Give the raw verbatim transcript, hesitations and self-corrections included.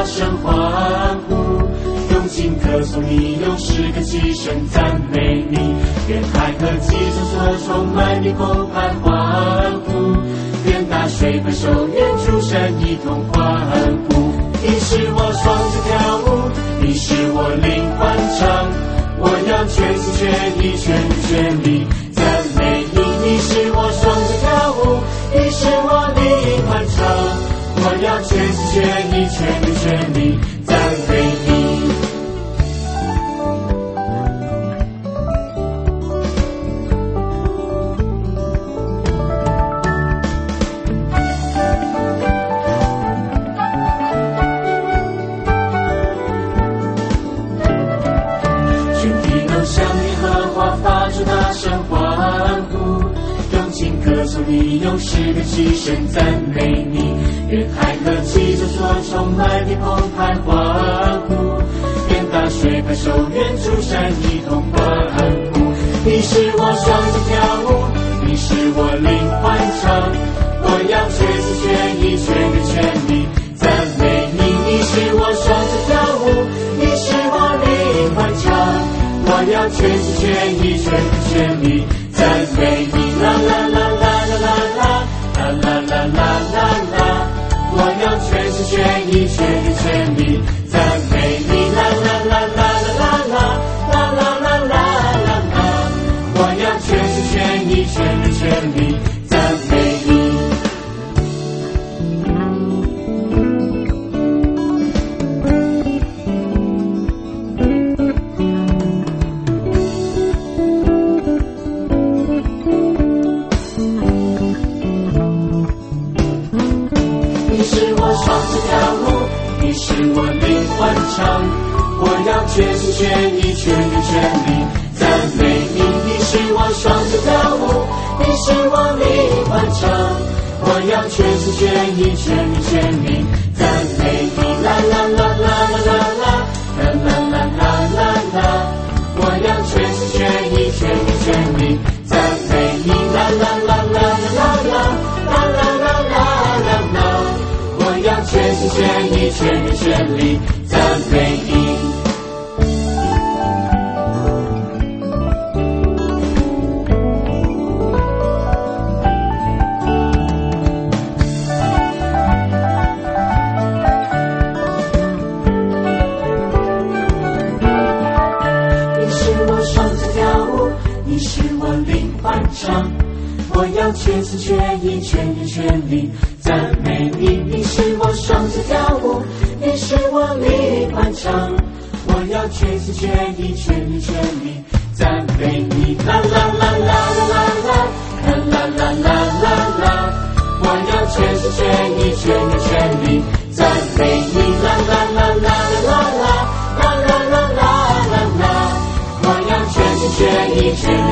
声欢呼，用尽歌颂你，用诗歌齐声赞美你。愿海和基中所充满你澎湃欢呼，愿大水奔收，愿诸山一同欢呼。你是我双脚跳舞，你是我灵欢唱，我要全心全意全心全力赞美你。你是我双脚跳舞，你是我灵欢唱，我要全心全意全心全力赞美你。大声欢呼，用尽歌颂你，用诗歌齐声赞美你。愿海和其中所充满你澎湃欢呼，愿大水奔收，愿诸山一同欢呼。你是我双脚跳舞，你是我灵欢唱，我要全心全意全心全力赞美你。你是我双脚跳舞，你是我灵欢唱，我要全心全意全心全力赞美你。啦啦啦啦啦啦啦啦啦啦啦啦，我要全心全意全心全力赞美你。啦啦啦啦啦啦啦啦啦啦啦，我要全心全意全心全力赞美你。你是我灵欢唱，我要全心全意全心全力赞美你。你是我双脚跳舞，你是我灵欢唱，我要全心全意全心全力赞美你。啦啦啦啦啦啦啦啦啦啦啦啦，我要全心全意全心全力赞美你。啦啦啦啦啦啦啦啦啦啦啦，我要全心全意全心全力赞美你。你是我双脚跳舞，你是我灵欢唱，我要全心全意全心全力赞美你。你是我双脚跳舞，你是我灵欢唱，我要全心全意全心全力赞美你。啦啦啦啦啦啦啦啦啦啦啦啦，我要全心全意全心全力赞美你。啦啦啦啦啦啦啦啦啦啦啦啦，我要全心全意全